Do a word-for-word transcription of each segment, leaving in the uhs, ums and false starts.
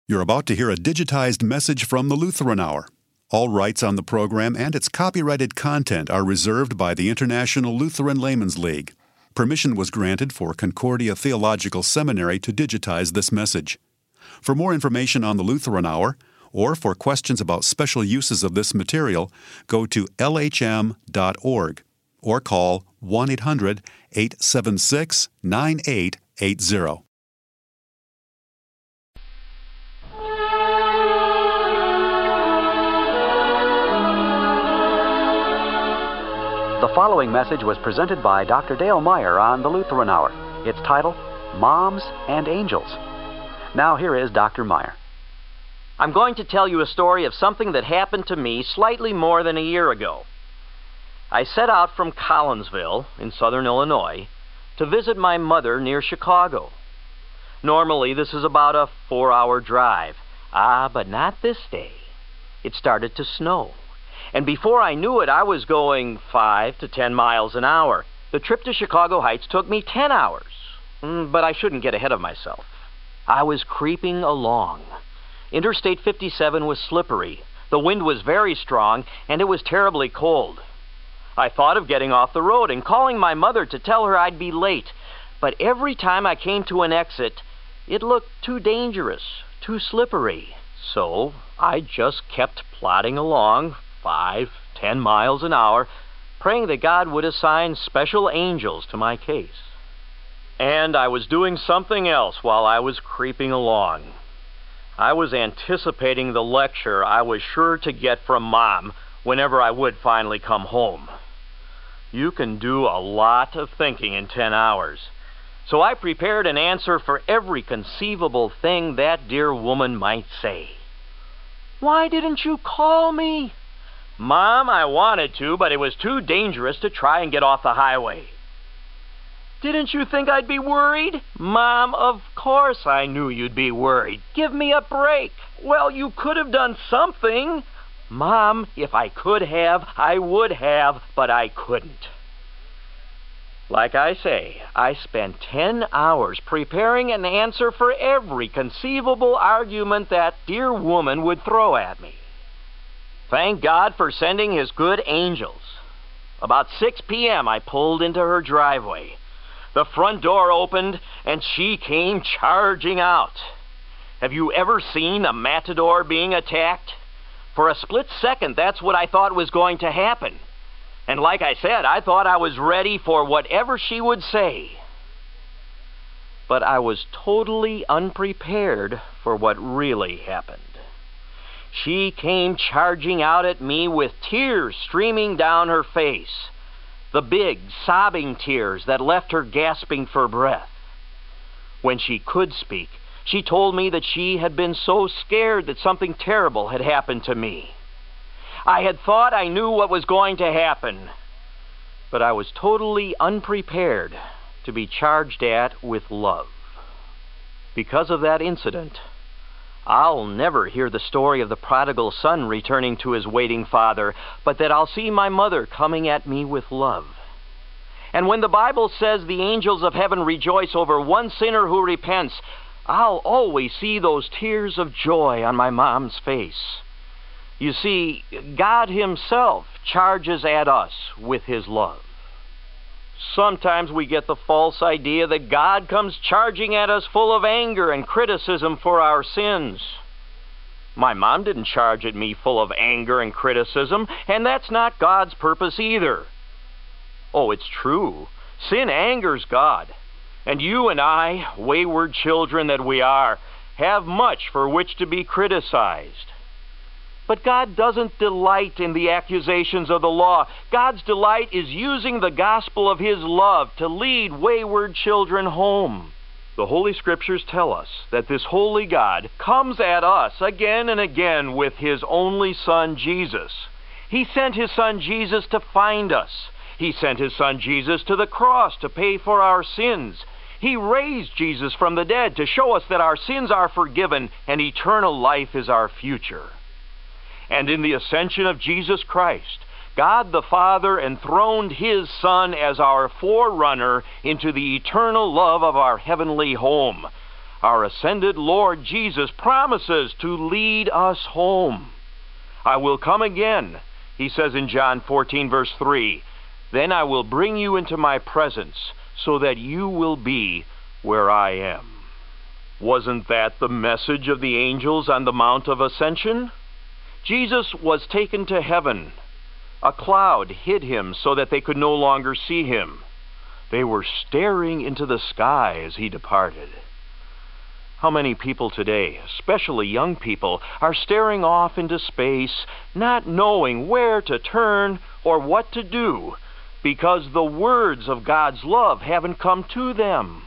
You're about to hear a digitized message from the Lutheran Hour. All rights on the program and its copyrighted content are reserved by the International Lutheran Laymen's League. Permission was granted for Concordia Theological Seminary to digitize this message. For more information on the Lutheran Hour, or for questions about special uses of this material, go to L H M dot org or call one eight hundred, eight seven six, nine eight eight zero. The following message was presented by Doctor Dale Meyer on the Lutheran Hour. It's titled, Moms and Angels. Now here is Doctor Meyer. I'm going to tell you a story of something that happened to me slightly more than a year ago. I set out from Collinsville in southern Illinois to visit my mother near Chicago. Normally this is about a four-hour drive. Ah, but not this day. It started to snow. And before I knew it, I was going five to ten miles an hour. The trip to Chicago Heights took me ten hours. Mm, but I shouldn't get ahead of myself. I was creeping along. Interstate fifty-seven was slippery. The wind was very strong, and it was terribly cold. I thought of getting off the road and calling my mother to tell her I'd be late. But every time I came to an exit, it looked too dangerous, too slippery. So I just kept plodding along, five, ten miles an hour, praying that God would assign special angels to my case. And I was doing something else while I was creeping along. I was anticipating the lecture I was sure to get from Mom whenever I would finally come home. You can do a lot of thinking in ten hours. So I prepared an answer for every conceivable thing that dear woman might say. Why didn't you call me? Mom, I wanted to, but it was too dangerous to try and get off the highway. Didn't you think I'd be worried? Mom, of course I knew you'd be worried. Give me a break. Well, you could have done something. Mom, if I could have, I would have, but I couldn't. Like I say, I spent ten hours preparing an answer for every conceivable argument that dear woman would throw at me. Thank God for sending His good angels. About six p.m. I pulled into her driveway. The front door opened, and she came charging out. Have you ever seen a matador being attacked? For a split second, that's what I thought was going to happen. And like I said, I thought I was ready for whatever she would say. But I was totally unprepared for what really happened. She came charging out at me with tears streaming down her face, the big, sobbing tears that left her gasping for breath. When she could speak, she told me that she had been so scared that something terrible had happened to me. I had thought I knew what was going to happen, but I was totally unprepared to be charged at with love. Because of that incident, I'll never hear the story of the prodigal son returning to his waiting father, but that I'll see my mother coming at me with love. And when the Bible says the angels of heaven rejoice over one sinner who repents, I'll always see those tears of joy on my mom's face. You see, God Himself charges at us with His love. Sometimes we get the false idea that God comes charging at us full of anger and criticism for our sins. My mom didn't charge at me full of anger and criticism, and that's not God's purpose either. Oh, it's true. Sin angers God. And you and I, wayward children that we are, have much for which to be criticized. But God doesn't delight in the accusations of the law. God's delight is using the gospel of His love to lead wayward children home. The Holy Scriptures tell us that this holy God comes at us again and again with His only Son, Jesus. He sent His Son, Jesus, to find us. He sent His Son, Jesus, to the cross to pay for our sins. He raised Jesus from the dead to show us that our sins are forgiven and eternal life is our future. And in the ascension of Jesus Christ, God the Father enthroned His Son as our forerunner into the eternal love of our heavenly home. our ascended Lord Jesus promises to lead us home. I will come again, he says in John fourteen, verse three. Then I will bring you into my presence, so that you will be where I am. Wasn't that the message of the angels on the Mount of Ascension? Jesus was taken to heaven. A cloud hid him so that they could no longer see him. They were staring into the sky as he departed. How many people today, especially young people, are staring off into space, not knowing where to turn or what to do, because the words of God's love haven't come to them?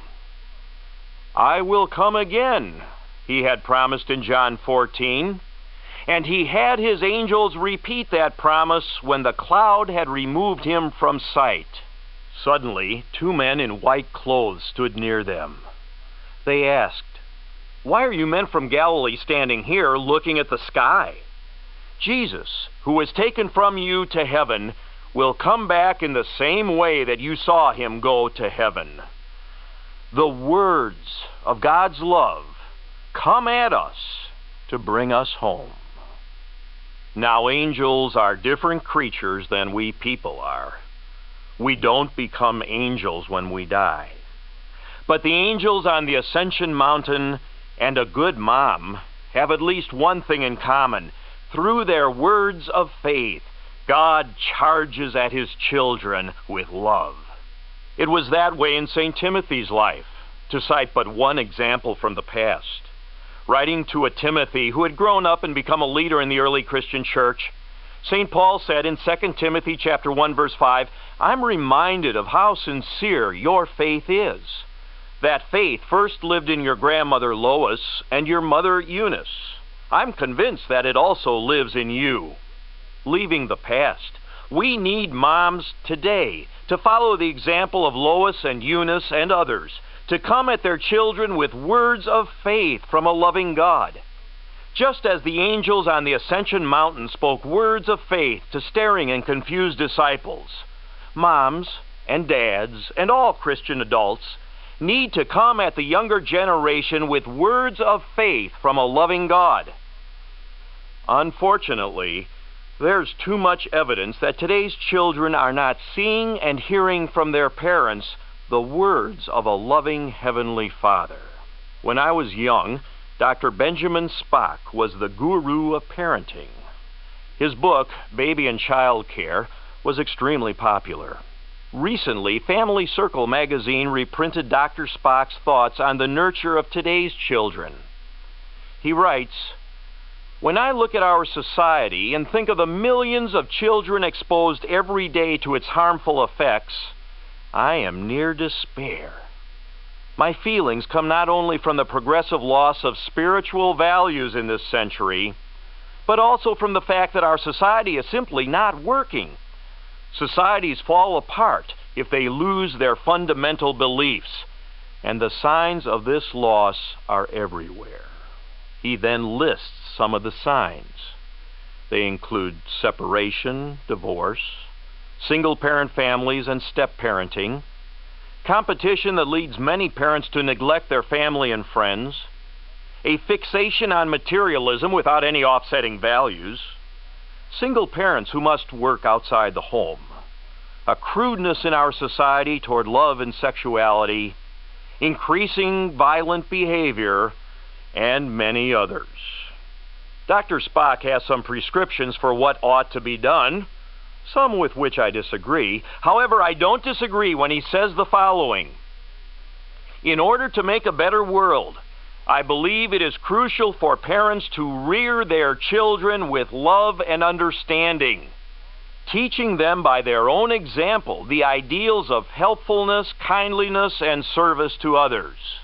I will come again, he had promised in John fourteen, and he had his angels repeat that promise when the cloud had removed him from sight. Suddenly, two men in white clothes stood near them. They asked, "Why are you men from Galilee standing here looking at the sky? Jesus, who was taken from you to heaven, will come back in the same way that you saw him go to heaven." The words of God's love come at us to bring us home. Now, angels are different creatures than we people are. We don't become angels when we die. But the angels on the Ascension Mountain and a good mom have at least one thing in common. Through their words of faith, God charges at his children with love. It was that way in Saint Timothy's life, to cite but one example from the past. Writing to a Timothy who had grown up and become a leader in the early Christian church, Saint Paul said in Second Timothy chapter one, verse five, "I'm reminded of how sincere your faith is. That faith first lived in your grandmother Lois and your mother Eunice. I'm convinced that it also lives in you." Leaving the past, we need moms today to follow the example of Lois and Eunice and others, to come at their children with words of faith from a loving God. Just as the angels on the Ascension Mountain spoke words of faith to staring and confused disciples, moms and dads and all Christian adults need to come at the younger generation with words of faith from a loving God. Unfortunately, there's too much evidence that today's children are not seeing and hearing from their parents the words of a loving Heavenly Father. When I was young, Doctor Benjamin Spock was the guru of parenting. His book, Baby and Child Care, was extremely popular. Recently, Family Circle magazine reprinted Doctor Spock's thoughts on the nurture of today's children. He writes, "When I look at our society and think of the millions of children exposed every day to its harmful effects, I am near despair. My feelings come not only from the progressive loss of spiritual values in this century, but also from the fact that our society is simply not working. Societies fall apart if they lose their fundamental beliefs, and the signs of this loss are everywhere." He then lists some of the signs. They include separation, divorce, single-parent families and step-parenting, competition that leads many parents to neglect their family and friends, a fixation on materialism without any offsetting values, single parents who must work outside the home, a crudeness in our society toward love and sexuality, increasing violent behavior, and many others. Doctor Spock has some prescriptions for what ought to be done, some with which I disagree. However, I don't disagree when he says the following: "In order to make a better world, I believe it is crucial for parents to rear their children with love and understanding, teaching them by their own example the ideals of helpfulness, kindliness, and service to others."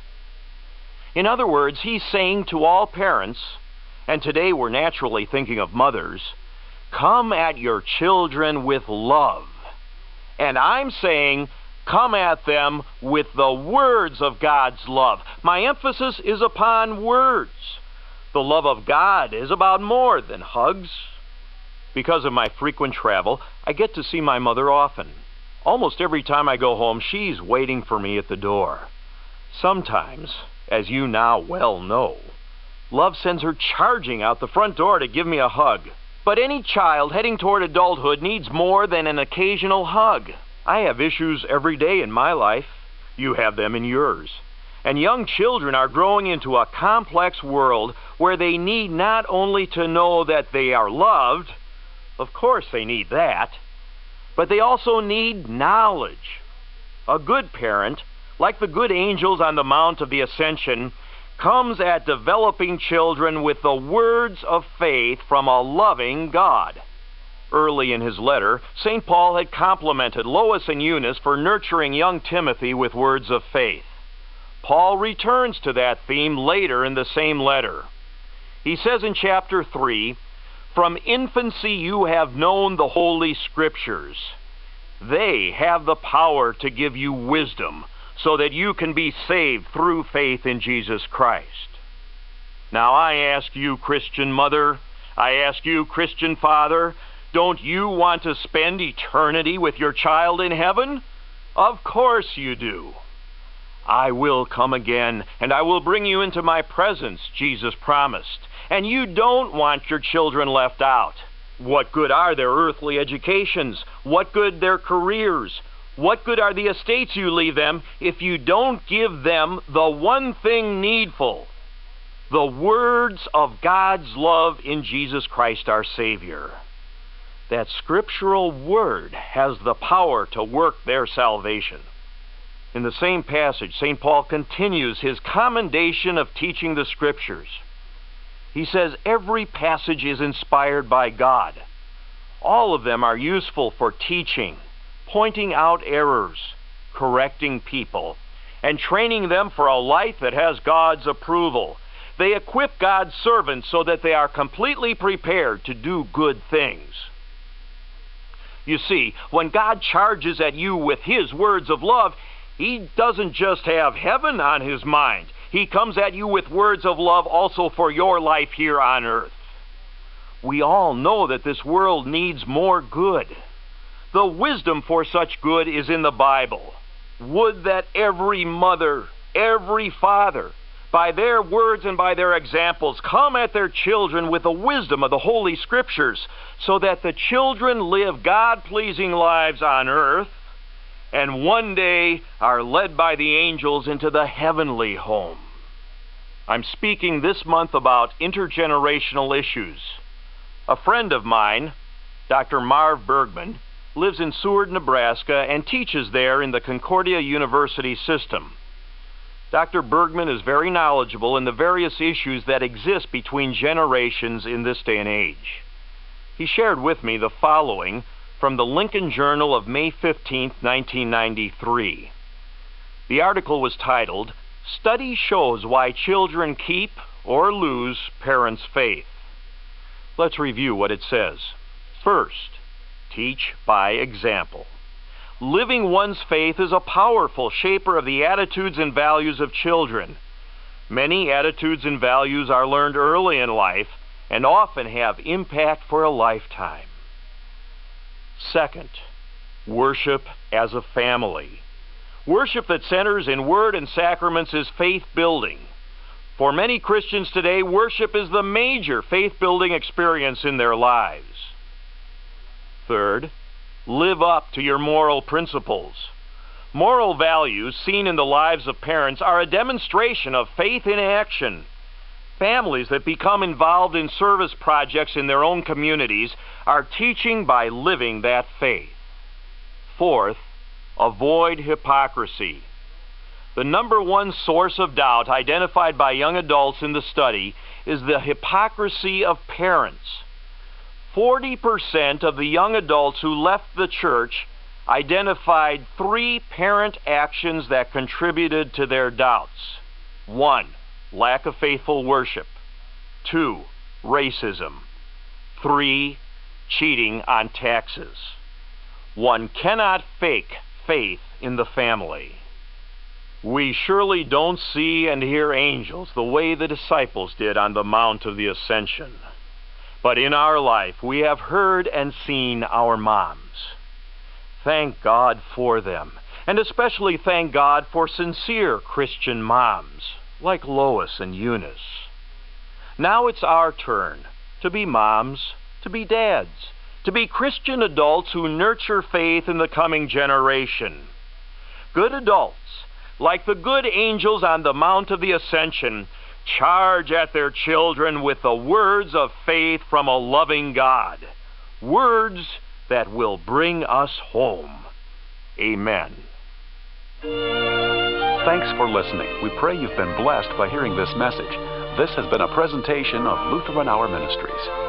In other words, he's saying to all parents, and today we're naturally thinking of mothers, come at your children with love. And I'm saying, come at them with the words of God's love. My emphasis is upon words. The love of God is about more than hugs. Because of my frequent travel, I get to see my mother often. Almost every time I go home, she's waiting for me at the door. Sometimes as you now well know. Love sends her charging out the front door to give me a hug. But any child heading toward adulthood needs more than an occasional hug. I have issues every day in my life. You have them in yours. And young children are growing into a complex world where they need not only to know that they are loved, of course they need that, but they also need knowledge. A good parent, like the good angels on the Mount of the Ascension, comes at developing children with the words of faith from a loving God. Early in his letter, Saint Paul had complimented Lois and Eunice for nurturing young Timothy with words of faith. Paul returns to that theme later in the same letter. He says in chapter three, "From infancy you have known the Holy Scriptures. They have the power to give you wisdom, so that you can be saved through faith in Jesus Christ." Now I ask you, Christian mother, I ask you, Christian father, don't you want to spend eternity with your child in heaven? Of course you do. I will come again, and I will bring you into my presence, Jesus promised. And you don't want your children left out. What good are their earthly educations? What good their careers? What good are the estates you leave them if you don't give them the one thing needful? The words of God's love in Jesus Christ our Savior. That scriptural word has the power to work their salvation. In the same passage, Saint Paul continues his commendation of teaching the Scriptures. He says every passage is inspired by God. All of them are useful for teaching, pointing out errors, correcting people, and training them for a life that has God's approval. They equip God's servants so that they are completely prepared to do good things. You see, when God charges at you with His words of love, He doesn't just have heaven on His mind. He comes at you with words of love also for your life here on earth. We all know that this world needs more good. The wisdom for such good is in the Bible. Would that every mother, every father, by their words and by their examples, come at their children with the wisdom of the Holy Scriptures, so that the children live God-pleasing lives on earth, and one day are led by the angels into the heavenly home. I'm speaking this month about intergenerational issues. A friend of mine, Doctor Marv Bergman, lives in Seward, Nebraska, and teaches there in the Concordia University system. Doctor Bergman is very knowledgeable in the various issues that exist between generations in this day and age. He shared with me the following from the Lincoln Journal of May fifteenth, nineteen ninety-three. The article was titled, "Study Shows Why Children Keep or Lose Parents' Faith." Let's review what it says. First, teach by example. Living one's faith is a powerful shaper of the attitudes and values of children. Many attitudes and values are learned early in life and often have impact for a lifetime. Second, worship as a family. Worship that centers in word and sacraments is faith-building. For many Christians today, worship is the major faith-building experience in their lives. Third, live up to your moral principles. Moral values seen in the lives of parents are a demonstration of faith in action. Families that become involved in service projects in their own communities are teaching by living that faith. Fourth, avoid hypocrisy. The number one source of doubt identified by young adults in the study is the hypocrisy of parents. forty percent of the young adults who left the church identified three parent actions that contributed to their doubts. One, lack of faithful worship. Two, racism. Three, cheating on taxes. One cannot fake faith in the family. We surely don't see and hear angels the way the disciples did on the Mount of the Ascension. But in our life, we have heard and seen our moms. Thank God for them, and especially thank God for sincere Christian moms. like Lois and Eunice. Now it's our turn to be moms, to be dads, to be Christian adults who nurture faith in the coming generation. Good adults, like the good angels on the Mount of the Ascension, charge at their children with the words of faith from a loving God. Words that will bring us home. Amen. Thanks for listening. We pray you've been blessed by hearing this message. This has been a presentation of Lutheran Hour Ministries.